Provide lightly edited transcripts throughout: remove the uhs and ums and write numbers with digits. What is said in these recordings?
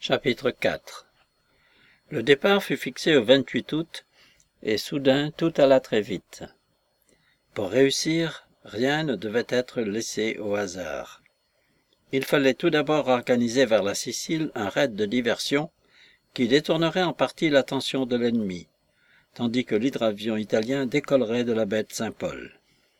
Chapitre 4. Le départ fut fixé au 28 août, et soudain tout alla très vite. Pour réussir, rien ne devait être laissé au hasard. Il fallait tout d'abord organiser vers la Sicile un raid de diversion qui détournerait en partie l'attention de l'ennemi, tandis que l'hydravion italien décollerait de la baie de Saint-Paul.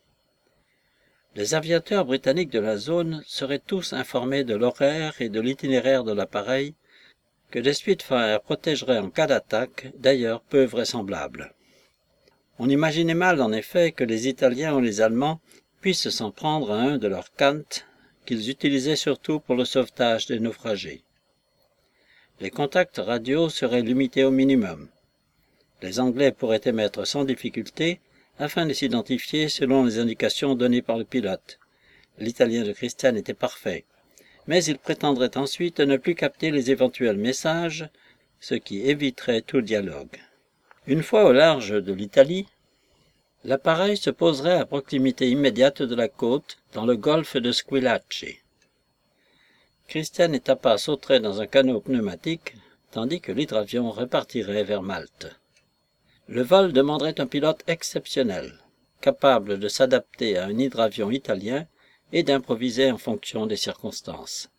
Les aviateurs britanniques de la zone seraient tous informés de l'horaire et de l'itinéraire de l'appareil que des Spitfire protégeraient en cas d'attaque, d'ailleurs peu vraisemblable. On imaginait mal en effet que les Italiens ou les Allemands puissent s'en prendre à un de leurs Kant qu'ils utilisaient surtout pour le sauvetage des naufragés. Les contacts radio seraient limités au minimum. Les Anglais pourraient émettre sans difficulté afin de s'identifier selon les indications données par le pilote. L'italien de Christian était parfait, mais il prétendrait ensuite ne plus capter les éventuels messages, ce qui éviterait tout dialogue. Une fois au large de l'Italie, l'appareil se poserait à proximité immédiate de la côte, dans le golfe de Squillace. Christian et Tapa sauteraient dans un canot pneumatique, tandis que l'hydravion repartirait vers Malte. Le vol demanderait un pilote exceptionnel, capable de s'adapter à un hydravion italien et d'improviser en fonction des circonstances.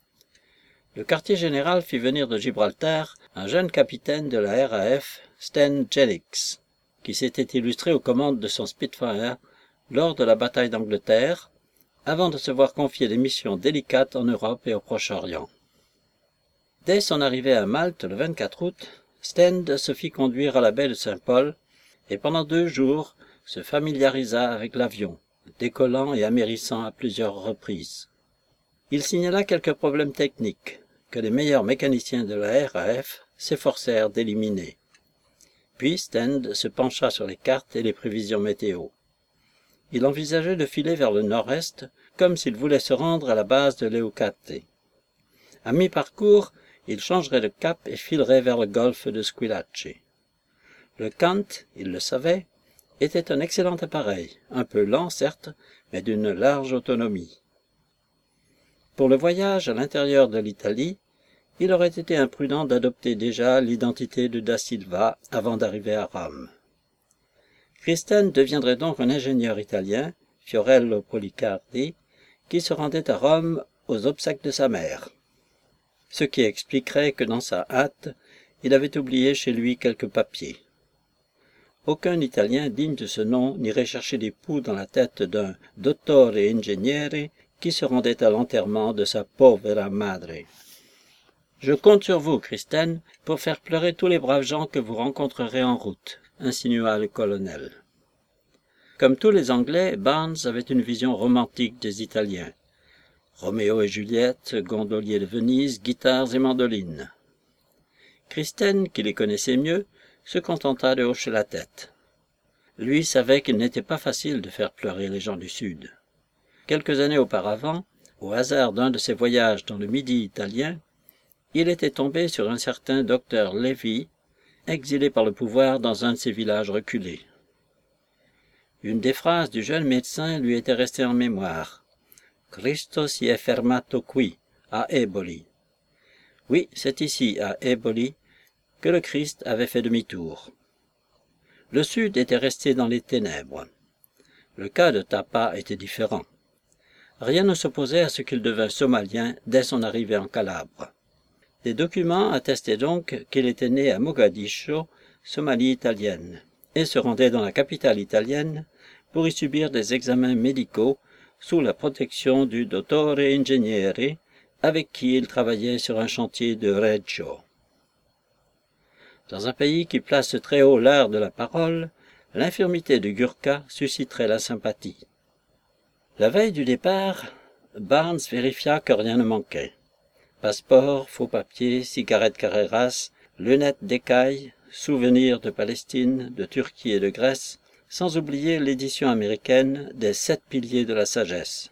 Le quartier général fit venir de Gibraltar un jeune capitaine de la RAF, Stan Jennings, qui s'était illustré aux commandes de son Spitfire lors de la bataille d'Angleterre, avant de se voir confier des missions délicates en Europe et au Proche-Orient. Dès son arrivée à Malte le 24 août, Stend se fit conduire à la baie de Saint-Paul et pendant 2 jours se familiarisa avec l'avion, décollant et amérissant à plusieurs reprises. Il signala quelques problèmes techniques que les meilleurs mécaniciens de la RAF s'efforcèrent d'éliminer. Puis Stend se pencha sur les cartes et les prévisions météo. Il envisageait de filer vers le nord-est comme s'il voulait se rendre à la base de Leucate. À mi-parcours, il changerait de cap et filerait vers le golfe de Squillace. Le Kant, il le savait, était un excellent appareil, un peu lent certes, mais d'une large autonomie. Pour le voyage à l'intérieur de l'Italie, il aurait été imprudent d'adopter déjà l'identité de Da Silva avant d'arriver à Rome. Christian deviendrait donc un ingénieur italien, Fiorello Policardi, qui se rendait à Rome aux obsèques de sa mère. Ce qui expliquerait que dans sa hâte, il avait oublié chez lui quelques papiers. Aucun Italien digne de ce nom n'irait chercher des poux dans la tête d'un dottore ingegnere qui se rendait à l'enterrement de sa povera madre. « Je compte sur vous, Christian, pour faire pleurer tous les braves gens que vous rencontrerez en route, » insinua le colonel. Comme tous les Anglais, Barnes avait une vision romantique des Italiens. Roméo et Juliette, gondoliers de Venise, guitares et mandolines. Christian, qui les connaissait mieux, se contenta de hocher la tête. Lui savait qu'il n'était pas facile de faire pleurer les gens du Sud. Quelques années auparavant, au hasard d'un de ses voyages dans le Midi italien, il était tombé sur un certain docteur Lévy, exilé par le pouvoir dans un de ces villages reculés. Une des phrases du jeune médecin lui était restée en mémoire. « Cristo si è fermato qui, à Eboli ». Oui, c'est ici, à Eboli, que le Christ avait fait demi-tour. Le Sud était resté dans les ténèbres. Le cas de Tapa était différent. Rien ne s'opposait à ce qu'il devint somalien dès son arrivée en Calabre. Des documents attestaient donc qu'il était né à Mogadiscio, Somalie italienne, et se rendait dans la capitale italienne pour y subir des examens médicaux sous la protection du dottore ingegnere avec qui il travaillait sur un chantier de Reggio. Dans un pays qui place très haut l'art de la parole, l'infirmité de Gurkha susciterait la sympathie. La veille du départ, Barnes vérifia que rien ne manquait. Passeport, faux papiers, cigarettes Carreras, lunettes d'écaille, souvenirs de Palestine, de Turquie et de Grèce, sans oublier l'édition américaine des 7 piliers de la sagesse.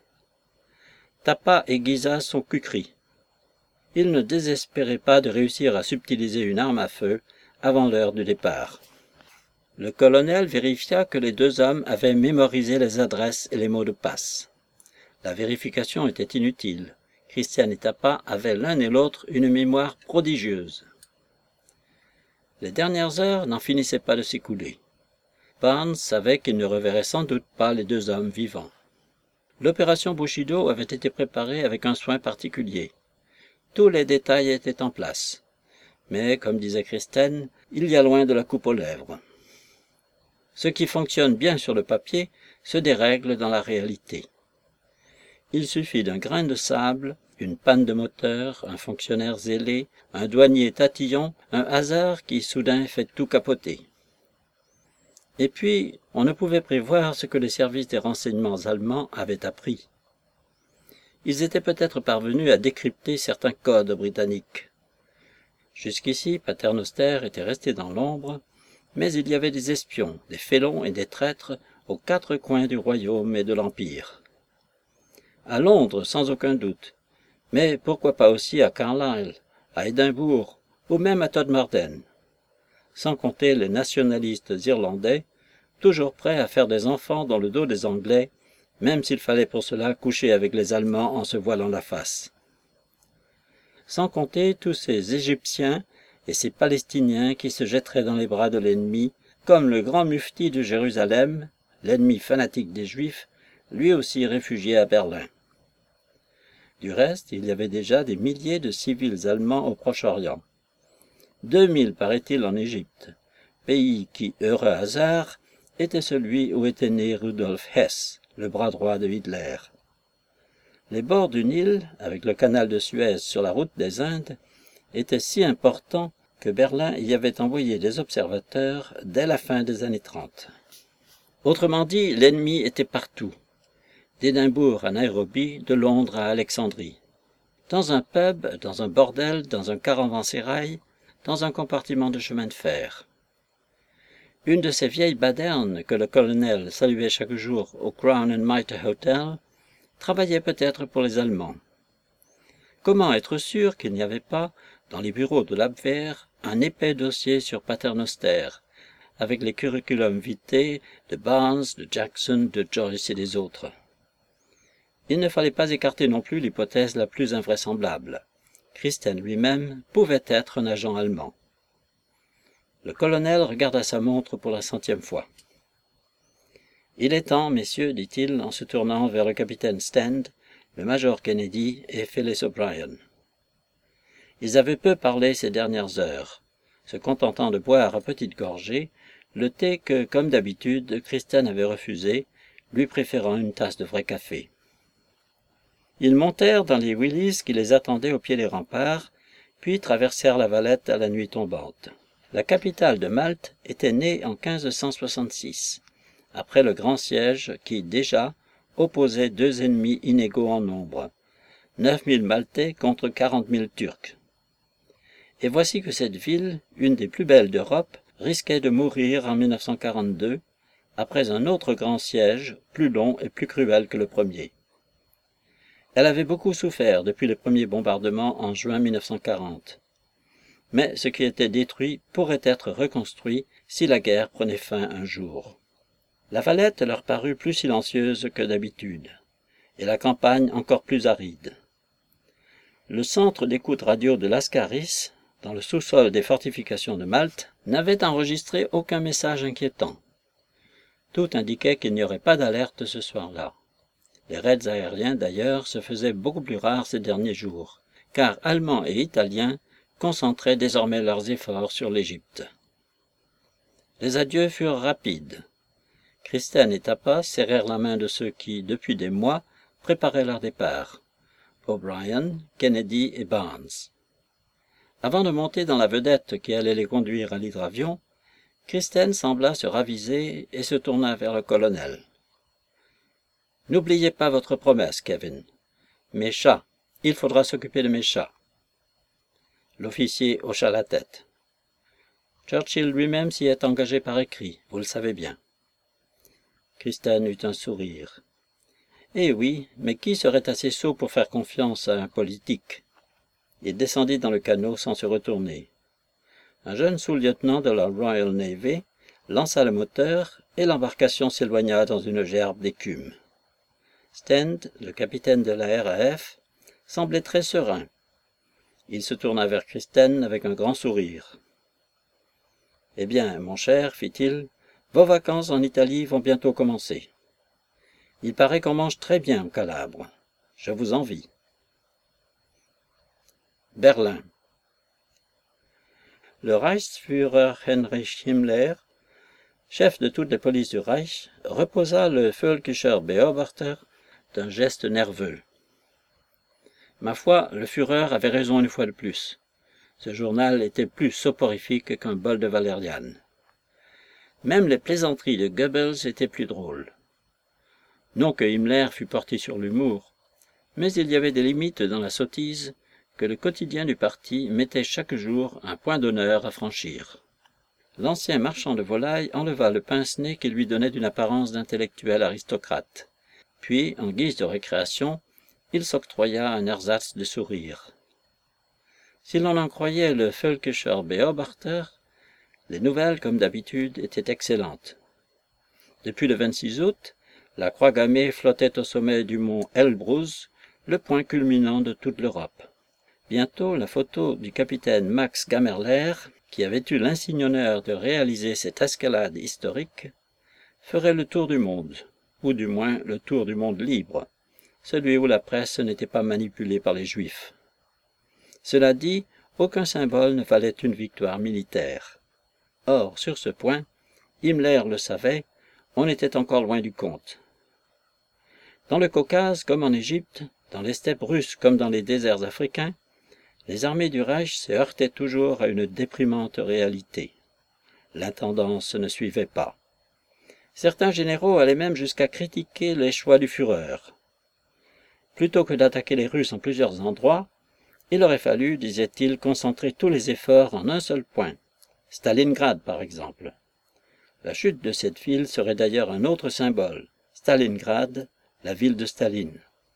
Tapa aiguisa son cucri. Il ne désespérait pas de réussir à subtiliser une arme à feu avant l'heure du départ. Le colonel vérifia que les 2 hommes avaient mémorisé les adresses et les mots de passe. La vérification était inutile. Christian et Tapa avaient l'un et l'autre une mémoire prodigieuse. Les dernières heures n'en finissaient pas de s'écouler. Barnes savait qu'il ne reverrait sans doute pas les deux hommes vivants. L'opération Bushido avait été préparée avec un soin particulier. Tous les détails étaient en place. Mais, comme disait Christine, il y a loin de la coupe aux lèvres. Ce qui fonctionne bien sur le papier se dérègle dans la réalité. Il suffit d'un grain de sable, une panne de moteur, un fonctionnaire zélé, un douanier tatillon, un hasard qui soudain fait tout capoter. Et puis, on ne pouvait prévoir ce que les services des renseignements allemands avaient appris. Ils étaient peut-être parvenus à décrypter certains codes britanniques. Jusqu'ici, Paternoster était resté dans l'ombre, mais il y avait des espions, des félons et des traîtres aux quatre coins du royaume et de l'Empire. À Londres, sans aucun doute, mais pourquoi pas aussi à Carlisle, à Édimbourg, ou même à Todmorden, sans compter les nationalistes irlandais, toujours prêts à faire des enfants dans le dos des Anglais, même s'il fallait pour cela coucher avec les Allemands en se voilant la face. Sans compter tous ces Égyptiens et ces Palestiniens qui se jetteraient dans les bras de l'ennemi, comme le grand mufti de Jérusalem, l'ennemi fanatique des Juifs, lui aussi réfugié à Berlin. Du reste, il y avait déjà des milliers de civils allemands au Proche-Orient. 2000, paraît-il, en Égypte, pays qui, heureux hasard, était celui où était né Rudolf Hess, le bras droit de Hitler. Les bords du Nil, avec le canal de Suez sur la route des Indes, étaient si importants que Berlin y avait envoyé des observateurs dès la fin des années 30. Autrement dit, l'ennemi était partout, d'Édimbourg à Nairobi, de Londres à Alexandrie. Dans un pub, dans un bordel, dans un caravansérail, dans un compartiment de chemin de fer. Une de ces vieilles badernes que le colonel saluait chaque jour au Crown and Mitre Hotel travaillait peut-être pour les Allemands. Comment être sûr qu'il n'y avait pas, dans les bureaux de l'Abwehr, un épais dossier sur Paternoster, avec les curriculum vitae de Barnes, de Jackson, de Joyce et des autres. Il ne fallait pas écarter non plus l'hypothèse la plus invraisemblable. Christine lui-même pouvait être un agent allemand. Le colonel regarda sa montre pour la 100e fois. « Il est temps, messieurs, dit-il en se tournant vers le capitaine Stand, le major Kennedy et Phyllis O'Brien. Ils avaient peu parlé ces dernières heures, se contentant de boire à petites gorgées le thé que, comme d'habitude, Christine avait refusé, lui préférant une tasse de vrai café. Ils montèrent dans les Willys qui les attendaient au pied des remparts, puis traversèrent la Valette à la nuit tombante. La capitale de Malte était née en 1566, après le grand siège qui, déjà, opposait deux ennemis inégaux en nombre, 9000 Maltais contre 40 000 Turcs. Et voici que cette ville, une des plus belles d'Europe, risquait de mourir en 1942, après un autre grand siège, plus long et plus cruel que le premier. Elle avait beaucoup souffert depuis le premier bombardement en juin 1940. Mais ce qui était détruit pourrait être reconstruit si la guerre prenait fin un jour. La Valette leur parut plus silencieuse que d'habitude, et la campagne encore plus aride. Le centre d'écoute radio de Lascaris, dans le sous-sol des fortifications de Malte, n'avait enregistré aucun message inquiétant. Tout indiquait qu'il n'y aurait pas d'alerte ce soir-là. Les raids aériens, d'ailleurs, se faisaient beaucoup plus rares ces derniers jours, car Allemands et Italiens concentraient désormais leurs efforts sur l'Égypte. Les adieux furent rapides. Christine et Tapa serrèrent la main de ceux qui, depuis des mois, préparaient leur départ. O'Brien, Kennedy et Barnes. Avant de monter dans la vedette qui allait les conduire à l'hydravion, Christine sembla se raviser et se tourna vers le colonel. « N'oubliez pas votre promesse, Kevin. Mes chats. Il faudra s'occuper de mes chats. » L'officier hocha la tête. Churchill lui-même s'y est engagé par écrit, vous le savez bien. Christine eut un sourire. Eh oui, mais qui serait assez sot pour faire confiance à un politique? Il descendit dans le canot sans se retourner. Un jeune sous-lieutenant de la Royal Navy lança le moteur et l'embarcation s'éloigna dans une gerbe d'écume. Stand, le capitaine de la RAF, semblait très serein. Il se tourna vers Christine avec un grand sourire. « Eh bien, mon cher, fit-il, vos vacances en Italie vont bientôt commencer. Il paraît qu'on mange très bien en Calabre. Je vous envie. » Berlin. Le Reichsführer Heinrich Himmler, chef de toutes les polices du Reich, reposa le Völkischer Beobachter d'un geste nerveux. Ma foi, le Führer avait raison une fois de plus. Ce journal était plus soporifique qu'un bol de valériane. Même les plaisanteries de Goebbels étaient plus drôles. Non que Himmler fût porté sur l'humour, mais il y avait des limites dans la sottise que le quotidien du parti mettait chaque jour un point d'honneur à franchir. L'ancien marchand de volailles enleva le pince-nez qui lui donnait une apparence d'intellectuel aristocrate. Puis, en guise de récréation, il s'octroya un ersatz de sourire. Si l'on en croyait le Völkischer Beobachter, les nouvelles, comme d'habitude, étaient excellentes. Depuis le 26 août, la croix gammée flottait au sommet du mont Elbrus, le point culminant de toute l'Europe. Bientôt, la photo du capitaine Max Gammerler, qui avait eu l'insigne honneur de réaliser cette escalade historique, ferait le tour du monde, ou du moins le tour du monde libre, celui où la presse n'était pas manipulée par les Juifs. Cela dit, aucun symbole ne valait une victoire militaire. Or, sur ce point, Himmler le savait, on était encore loin du compte. Dans le Caucase comme en Égypte, dans les steppes russes comme dans les déserts africains, les armées du Reich se heurtaient toujours à une déprimante réalité. L'intendance ne suivait pas. Certains généraux allaient même jusqu'à critiquer les choix du Führer. Plutôt que d'attaquer les Russes en plusieurs endroits, il aurait fallu, disait-il, concentrer tous les efforts en un seul point, Stalingrad par exemple. La chute de cette ville serait d'ailleurs un autre symbole, Stalingrad, la ville de Staline.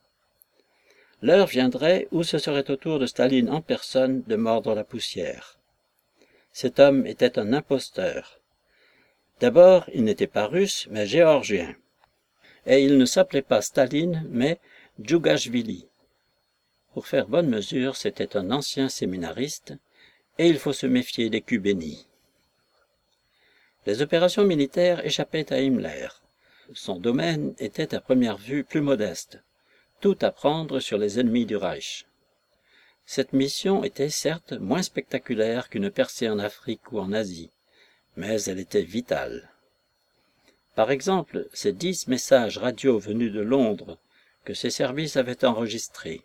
L'heure viendrait où ce serait au tour de Staline en personne de mordre la poussière. Cet homme était un imposteur. D'abord, il n'était pas russe, mais géorgien. Et il ne s'appelait pas Staline, mais Djougashvili. Pour faire bonne mesure, c'était un ancien séminariste, et il faut se méfier des culs bénits. Les opérations militaires échappaient à Himmler. Son domaine était à première vue plus modeste, tout apprendre sur les ennemis du Reich. Cette mission était certes moins spectaculaire qu'une percée en Afrique ou en Asie, mais elle était vitale. Par exemple, ces 10 messages radio venus de Londres que ses services avaient enregistrés.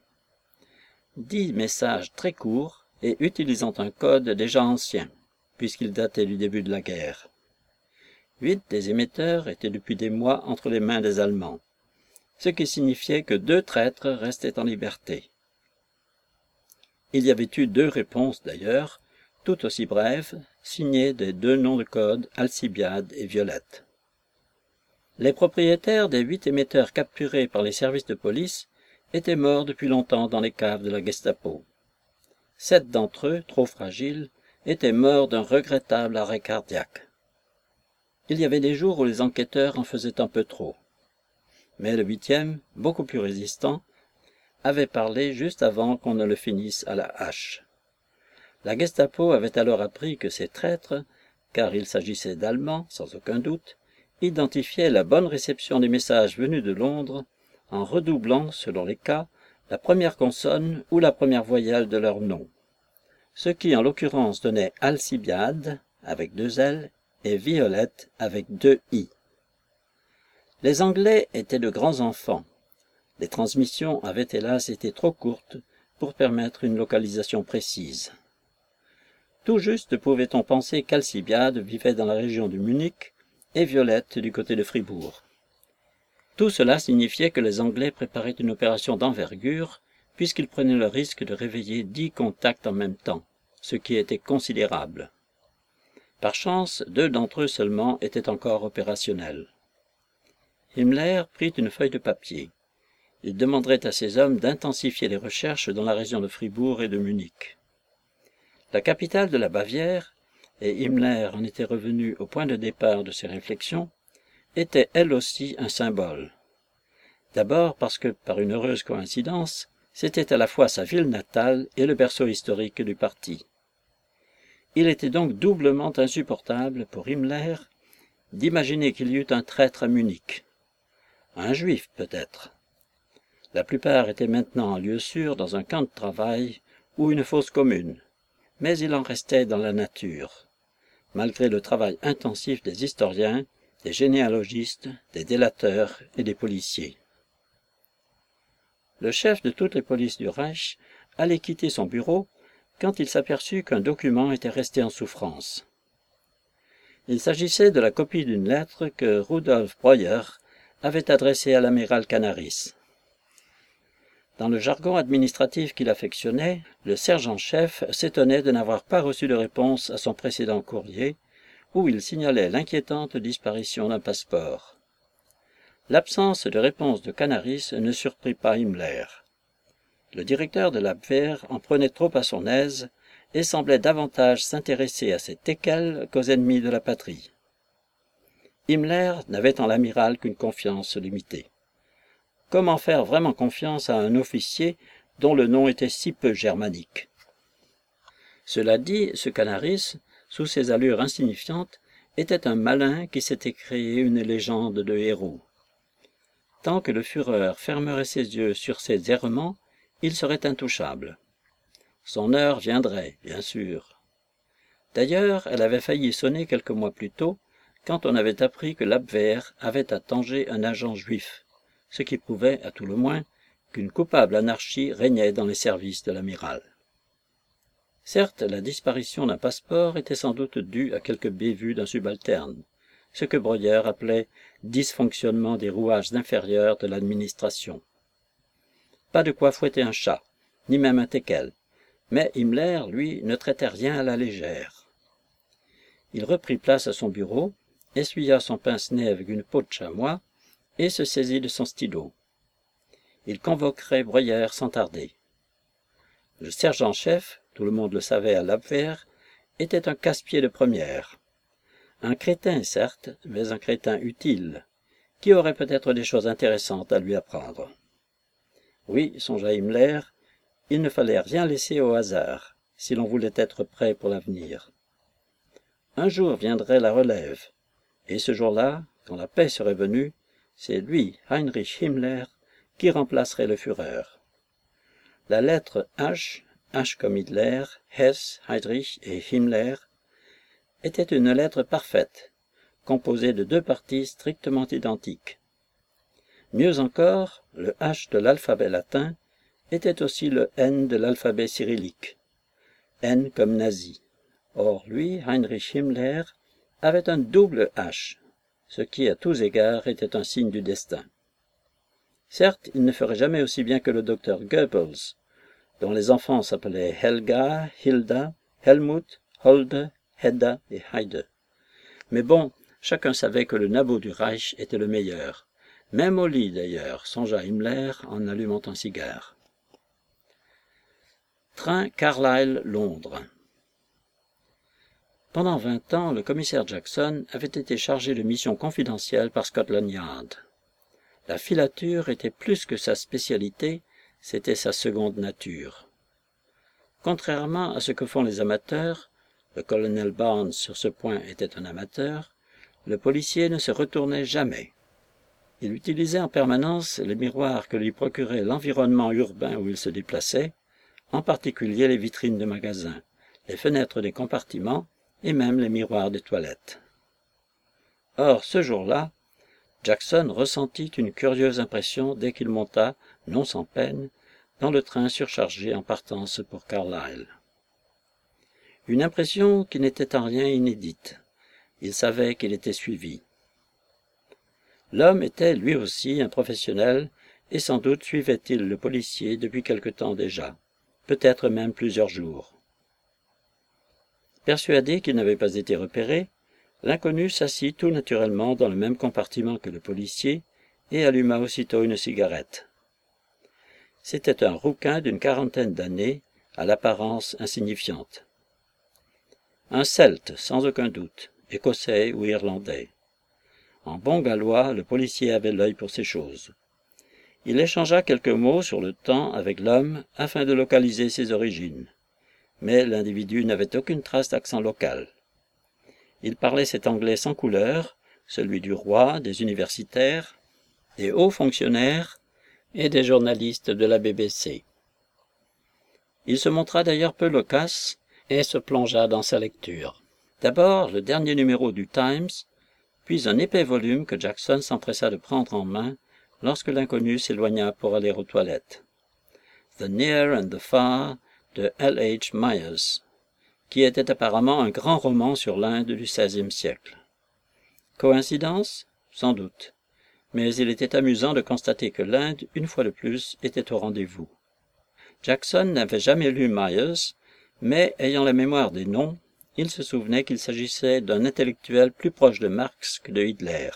10 messages très courts et utilisant un code déjà ancien, puisqu'il datait du début de la guerre. 8 des émetteurs étaient depuis des mois entre les mains des Allemands, ce qui signifiait que 2 traîtres restaient en liberté. Il y avait eu 2 réponses d'ailleurs, tout aussi brèves, signées des 2 noms de code Alcibiade et Violette. Les propriétaires des 8 émetteurs capturés par les services de police étaient morts depuis longtemps dans les caves de la Gestapo. 7 d'entre eux, trop fragiles, étaient morts d'un regrettable arrêt cardiaque. Il y avait des jours où les enquêteurs en faisaient un peu trop. Mais le 8e, beaucoup plus résistant, avait parlé juste avant qu'on ne le finisse à la hache. La Gestapo avait alors appris que ces traîtres, car il s'agissait d'Allemands, sans aucun doute, identifiaient la bonne réception des messages venus de Londres en redoublant, selon les cas, la première consonne ou la première voyelle de leur nom, ce qui en l'occurrence donnait Alcibiade, avec 2 L, et Violette, avec 2 I. Les Anglais étaient de grands enfants. Les transmissions avaient hélas été trop courtes pour permettre une localisation précise. Tout juste pouvait-on penser qu'Alcibiade vivait dans la région de Munich et Violette du côté de Fribourg. Tout cela signifiait que les Anglais préparaient une opération d'envergure puisqu'ils prenaient le risque de réveiller 10 contacts en même temps, ce qui était considérable. Par chance, 2 d'entre eux seulement étaient encore opérationnels. Himmler prit une feuille de papier. Il demanderait à ses hommes d'intensifier les recherches dans la région de Fribourg et de Munich. La capitale de la Bavière, et Himmler en était revenu au point de départ de ses réflexions, était elle aussi un symbole. D'abord parce que, par une heureuse coïncidence, C'était à la fois sa ville natale et le berceau historique du parti. Il était donc doublement insupportable pour Himmler d'imaginer qu'il y eût un traître à Munich. Un juif, peut-être. La plupart étaient maintenant en lieu sûr dans un camp de travail ou une fosse commune, mais il en restait dans la nature, malgré le travail intensif des historiens, des généalogistes, des délateurs et des policiers. Le chef de toutes les polices du Reich allait quitter son bureau quand il s'aperçut qu'un document était resté en souffrance. Il s'agissait de la copie d'une lettre que Rudolf Breuer avait adressée à l'amiral Canaris. Dans le jargon administratif qu'il affectionnait, le sergent-chef s'étonnait de n'avoir pas reçu de réponse à son précédent courrier, où il signalait l'inquiétante disparition d'un passeport. L'absence de réponse de Canaris ne surprit pas Himmler. Le directeur de l'Abwehr en prenait trop à son aise et semblait davantage s'intéresser à ses teckels qu'aux ennemis de la patrie. Himmler n'avait en l'amiral qu'une confiance limitée. Comment faire vraiment confiance à un officier dont le nom était si peu germanique? Cela dit, ce Canaris, sous ses allures insignifiantes, était un malin qui s'était créé une légende de héros. Tant que le Führer fermerait ses yeux sur ses errements, il serait intouchable. Son heure viendrait, bien sûr. D'ailleurs, elle avait failli sonner quelques mois plus tôt, quand on avait appris que l'Abwehr avait à Tanger un agent juif, ce qui prouvait, à tout le moins, qu'une coupable anarchie régnait dans les services de l'amiral. Certes, la disparition d'un passeport était sans doute due à quelque bévue d'un subalterne, ce que Breuer appelait « dysfonctionnement des rouages inférieurs de l'administration ». Pas de quoi fouetter un chat, ni même un teckel, mais Himmler, lui, ne traitait rien à la légère. Il reprit place à son bureau, essuya son pince-nez avec une peau de chamois et se saisit de son stylo. Il convoquerait Breuer sans tarder. Le sergent-chef, tout le monde le savait à l'Abwehr, était un casse-pied de première. Un crétin, certes, mais un crétin utile, qui aurait peut-être des choses intéressantes à lui apprendre. Oui, songea Himmler, il ne fallait rien laisser au hasard, si l'on voulait être prêt pour l'avenir. Un jour viendrait la relève, et ce jour-là, quand la paix serait venue, c'est lui, Heinrich Himmler, qui remplacerait le Führer. La lettre H, H comme Hitler, Hess, Heydrich et Himmler, était une lettre parfaite, composée de deux parties strictement identiques. Mieux encore, le H de l'alphabet latin était aussi le N de l'alphabet cyrillique. N comme nazi. Or, lui, Heinrich Himmler, avait un double H, ce qui, à tous égards, était un signe du destin. Certes, il ne ferait jamais aussi bien que le docteur Goebbels, dont les enfants s'appelaient Helga, Hilda, Helmut, Holde, Hedda et Heide. Mais bon, chacun savait que le nabot du Reich était le meilleur. Même au lit, d'ailleurs, songea Himmler en allumant un cigare. Train Carlisle-Londres. Pendant 20 ans, le commissaire Jackson avait été chargé de missions confidentielles par Scotland Yard. La filature était plus que sa spécialité, c'était sa seconde nature. Contrairement à ce que font les amateurs, le colonel Barnes sur ce point était un amateur, le policier ne se retournait jamais. Il utilisait en permanence les miroirs que lui procurait l'environnement urbain où il se déplaçait, en particulier les vitrines de magasins, les fenêtres des compartiments et même les miroirs des toilettes. Or, ce jour-là, Jackson ressentit une curieuse impression dès qu'il monta, non sans peine, dans le train surchargé en partance pour Carlisle. Une impression qui n'était en rien inédite. Il savait qu'il était suivi. L'homme était lui aussi un professionnel, et sans doute suivait-il le policier depuis quelque temps déjà, peut-être même plusieurs jours. Persuadé qu'il n'avait pas été repéré, l'inconnu s'assit tout naturellement dans le même compartiment que le policier et alluma aussitôt une cigarette. C'était un rouquin d'une quarantaine d'années, à l'apparence insignifiante. Un Celte, sans aucun doute, écossais ou irlandais. En bon gallois, le policier avait l'œil pour ces choses. Il échangea quelques mots sur le temps avec l'homme afin de localiser ses origines, mais l'individu n'avait aucune trace d'accent local. Il parlait cet anglais sans couleur, celui du roi, des universitaires, des hauts fonctionnaires et des journalistes de la BBC. Il se montra d'ailleurs peu loquace et se plongea dans sa lecture. D'abord le dernier numéro du Times, puis un épais volume que Jackson s'empressa de prendre en main lorsque l'inconnu s'éloigna pour aller aux toilettes. The Near and the Far de L.H. Myers, qui était apparemment un grand roman sur l'Inde du XVIe siècle. Coïncidence? Sans doute. Mais il était amusant de constater que l'Inde, une fois de plus, était au rendez-vous. Jackson n'avait jamais lu Myers, mais ayant la mémoire des noms, il se souvenait qu'il s'agissait d'un intellectuel plus proche de Marx que de Hitler.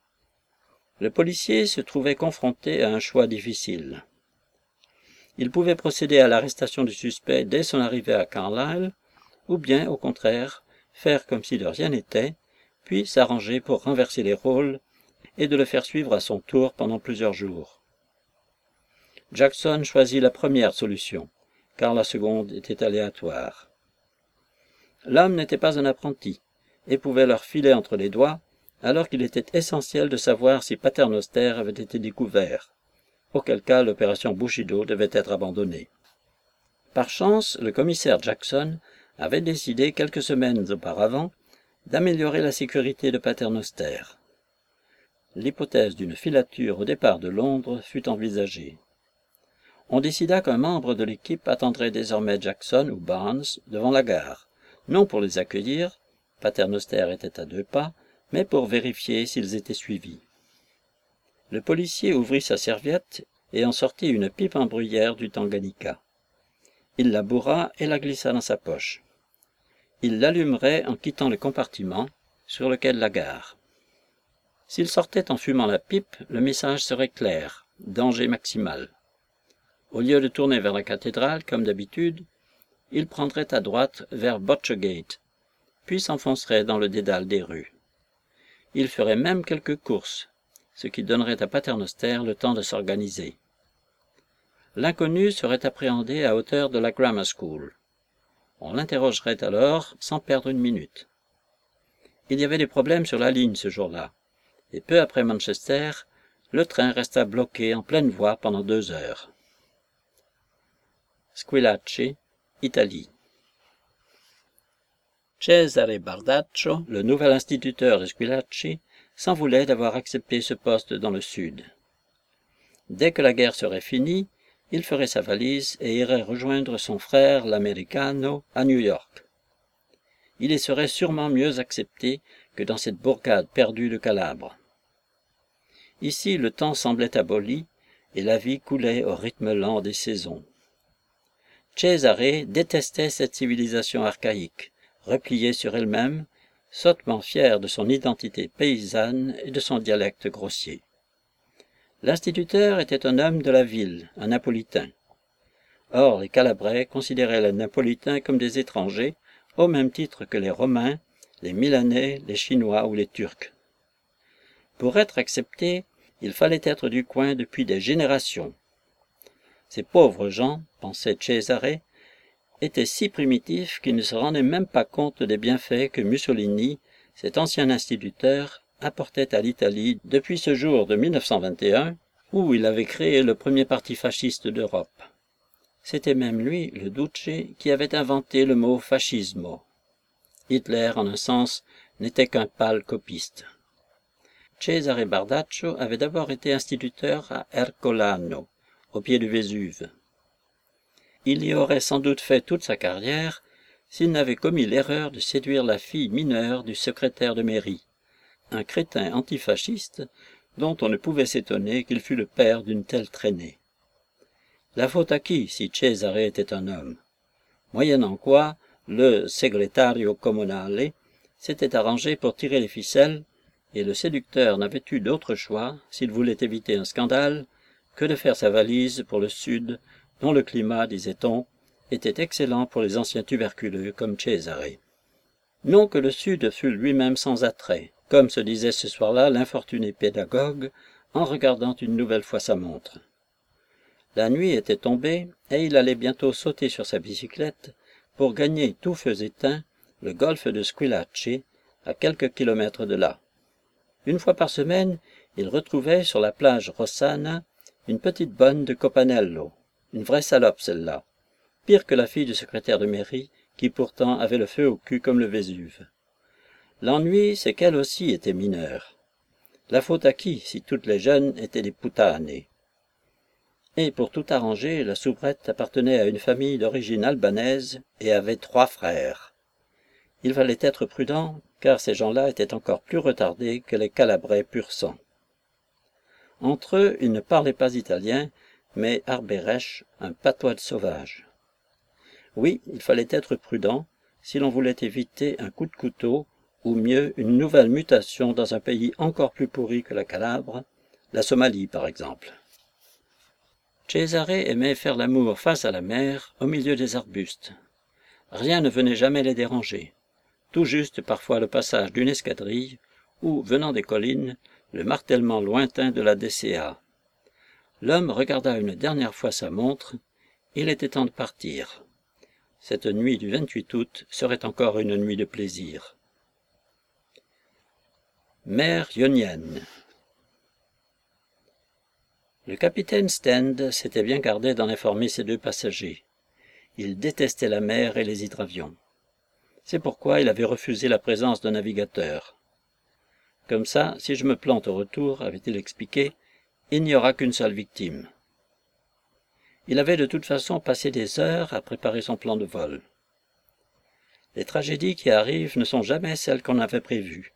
Le policier se trouvait confronté à un choix difficile. Il pouvait procéder à l'arrestation du suspect dès son arrivée à Carlisle, ou bien, au contraire, faire comme si de rien n'était, puis s'arranger pour renverser les rôles et de le faire suivre à son tour pendant plusieurs jours. Jackson choisit la première solution, car la seconde était aléatoire. L'homme n'était pas un apprenti, et pouvait leur filer entre les doigts, alors qu'il était essentiel de savoir si Paternoster avait été découvert, auquel cas l'opération Bushido devait être abandonnée. Par chance, le commissaire Jackson avait décidé quelques semaines auparavant d'améliorer la sécurité de Paternoster. L'hypothèse d'une filature au départ de Londres fut envisagée. On décida qu'un membre de l'équipe attendrait désormais Jackson ou Barnes devant la gare, non pour les accueillir, Paternoster était à 2 pas, mais pour vérifier s'ils étaient suivis. Le policier ouvrit sa serviette et en sortit une pipe en bruyère du Tanganyika. Il la bourra et la glissa dans sa poche. Il l'allumerait en quittant le compartiment sur lequel la gare. S'il sortait en fumant la pipe, le message serait clair, danger maximal. Au lieu de tourner vers la cathédrale, comme d'habitude, il prendrait à droite vers Botchergate, puis s'enfoncerait dans le dédale des rues. Il ferait même quelques courses, ce qui donnerait à Paternoster le temps de s'organiser. L'inconnu serait appréhendé à hauteur de la Grammar School. On l'interrogerait alors sans perdre une minute. Il y avait des problèmes sur la ligne ce jour-là, et peu après Manchester, le train resta bloqué en pleine voie pendant 2 heures. Squillace, Italie. Cesare Bardaccio, le nouvel instituteur de Squillace, s'en voulait d'avoir accepté ce poste dans le sud. Dès que la guerre serait finie, il ferait sa valise et irait rejoindre son frère l'Americano à New York. Il y serait sûrement mieux accepté que dans cette bourgade perdue de Calabre. Ici, le temps semblait aboli et la vie coulait au rythme lent des saisons. Cesare détestait cette civilisation archaïque, repliée sur elle-même, sottement fière de son identité paysanne et de son dialecte grossier. L'instituteur était un homme de la ville, un napolitain. Or, les Calabrais considéraient les Napolitains comme des étrangers, au même titre que les Romains, les Milanais, les Chinois ou les Turcs. Pour être accepté, il fallait être du coin depuis des générations. Ces pauvres gens, pensait Cesare, étaient si primitifs qu'ils ne se rendaient même pas compte des bienfaits que Mussolini, cet ancien instituteur, apportait à l'Italie depuis ce jour de 1921, où il avait créé le premier parti fasciste d'Europe. C'était même lui, le Duce, qui avait inventé le mot fascismo. Hitler, en un sens, n'était qu'un pâle copiste. Cesare Bardaccio avait d'abord été instituteur à Ercolano, au pied du Vésuve. Il y aurait sans doute fait toute sa carrière s'il n'avait commis l'erreur de séduire la fille mineure du secrétaire de mairie, un crétin antifasciste dont on ne pouvait s'étonner qu'il fût le père d'une telle traînée. La faute à qui si Cesare était un homme? Moyennant quoi, le segretario comunale s'était arrangé pour tirer les ficelles, et le séducteur n'avait eu d'autre choix, s'il voulait éviter un scandale, que de faire sa valise pour le Sud, dont le climat, disait-on, était excellent pour les anciens tuberculeux comme Cesare. Non que le Sud fût lui-même sans attrait, comme se disait ce soir-là l'infortuné pédagogue en regardant une nouvelle fois sa montre. La nuit était tombée et il allait bientôt sauter sur sa bicyclette pour gagner tout feu éteint le golfe de Squillace, à quelques kilomètres de là. Une fois par semaine, il retrouvait sur la plage Rossana une petite bonne de Copanello, une vraie salope celle-là, pire que la fille du secrétaire de mairie, qui pourtant avait le feu au cul comme le Vésuve. L'ennui, c'est qu'elle aussi était mineure. La faute à qui, si toutes les jeunes étaient des putanes? Et pour tout arranger, la soubrette appartenait à une famille d'origine albanaise et avait 3 frères. Il fallait être prudent, car ces gens-là étaient encore plus retardés que les Calabrais pur sang. Entre eux, ils ne parlaient pas italien, mais arberesh, un patois de sauvage. Oui, il fallait être prudent si l'on voulait éviter un coup de couteau, ou mieux une nouvelle mutation dans un pays encore plus pourri que la Calabre, la Somalie par exemple. Cesare aimait faire l'amour face à la mer, au milieu des arbustes. Rien ne venait jamais les déranger. Tout juste parfois le passage d'une escadrille, ou, venant des collines, le martèlement lointain de la DCA. L'homme regarda une dernière fois sa montre, il était temps de partir. Cette nuit du 28 août serait encore une nuit de plaisir. Mer ionienne. Le capitaine Stend s'était bien gardé d'en informer ses 2 passagers. Il détestait la mer et les hydravions. C'est pourquoi il avait refusé la présence d'un navigateur. Comme ça, si je me plante au retour, avait-il expliqué, il n'y aura qu'une seule victime. Il avait de toute façon passé des heures à préparer son plan de vol. Les tragédies qui arrivent ne sont jamais celles qu'on avait prévues.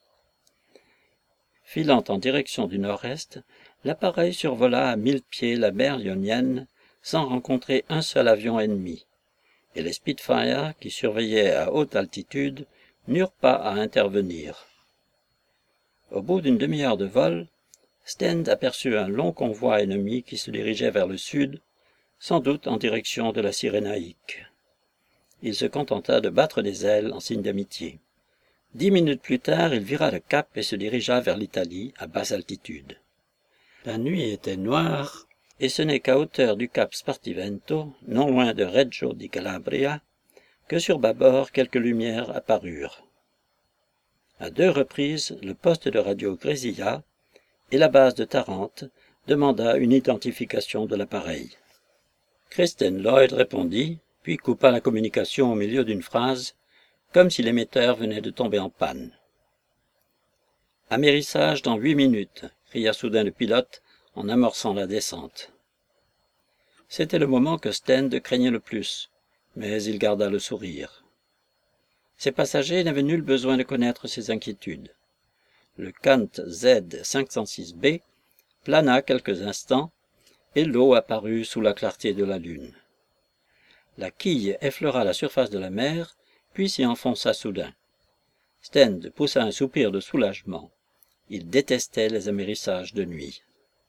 Filant en direction du nord-est, l'appareil survola à 1000 pieds la mer Ionienne sans rencontrer un seul avion ennemi, et les Spitfire, qui surveillaient à haute altitude, n'eurent pas à intervenir. Au bout d'une demi-heure de vol, Stend aperçut un long convoi ennemi qui se dirigeait vers le sud, sans doute en direction de la Cyrénaïque. Il se contenta de battre des ailes en signe d'amitié. 10 minutes plus tard, il vira le cap et se dirigea vers l'Italie, à basse altitude. La nuit était noire, et ce n'est qu'à hauteur du cap Spartivento, non loin de Reggio di Calabria, que sur bâbord quelques lumières apparurent. À 2 reprises, le poste de radio grésilla, et la base de Tarente demanda une identification de l'appareil. Kristen Lloyd répondit, puis coupa la communication au milieu d'une phrase, comme si l'émetteur venait de tomber en panne. « Amérissage dans 8 minutes !» cria soudain le pilote en amorçant la descente. C'était le moment que Stend craignait le plus, mais il garda le sourire. Ses passagers n'avaient nul besoin de connaître ses inquiétudes. Le Kant Z506B plana quelques instants, et l'eau apparut sous la clarté de la lune. La quille effleura la surface de la mer, puis s'y enfonça soudain. Stend poussa un soupir de soulagement. Il détestait les amérissages de nuit.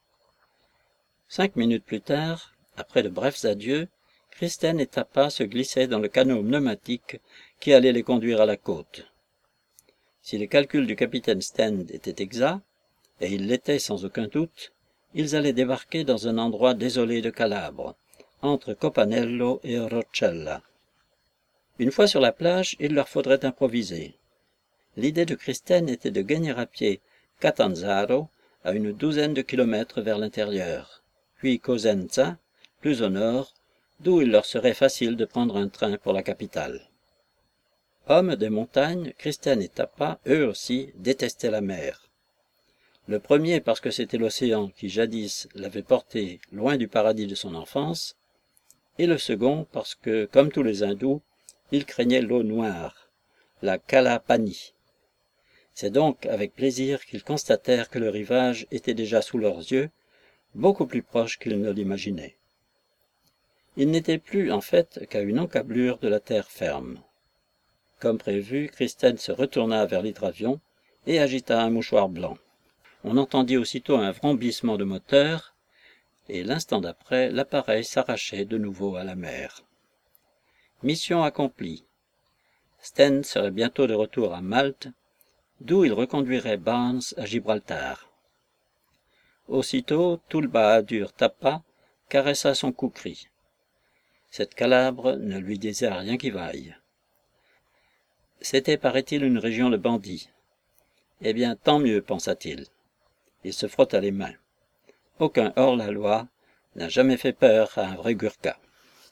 5 minutes plus tard, après de brefs adieux, Kristen et Tappa se glissaient dans le canot pneumatique qui allait les conduire à la côte. Si les calculs du capitaine Stend étaient exacts, et ils l'étaient sans aucun doute, ils allaient débarquer dans un endroit désolé de Calabre, entre Copanello et Roccella. Une fois sur la plage, il leur faudrait improviser. L'idée de Kristen était de gagner à pied Catanzaro, à une 12aine de kilomètres vers l'intérieur, puis Cosenza, plus au nord, d'où il leur serait facile de prendre un train pour la capitale. Hommes des montagnes, Kristen et Tappa, eux aussi, détestaient la mer. Le premier parce que c'était l'océan qui jadis l'avait porté loin du paradis de son enfance, et le second parce que, comme tous les hindous, il craignait l'eau noire, la Kalapani. C'est donc avec plaisir qu'ils constatèrent que le rivage était déjà sous leurs yeux, beaucoup plus proche qu'ils ne l'imaginaient. Il n'était plus, en fait, qu'à une encablure de la terre ferme. Comme prévu, Kristen se retourna vers l'hydravion et agita un mouchoir blanc. On entendit aussitôt un vrombissement de moteur, et l'instant d'après, l'appareil s'arrachait de nouveau à la mer. Mission accomplie. Stend serait bientôt de retour à Malte, d'où il reconduirait Barnes à Gibraltar. Aussitôt, tout le bahadur Tappa caressa son cou gris. Cette calabre ne lui disait rien qui vaille. C'était, paraît-il, une région de bandits. Eh bien, tant mieux, pensa-t-il. Il se frotta les mains. Aucun hors-la-loi n'a jamais fait peur à un vrai Gurkha.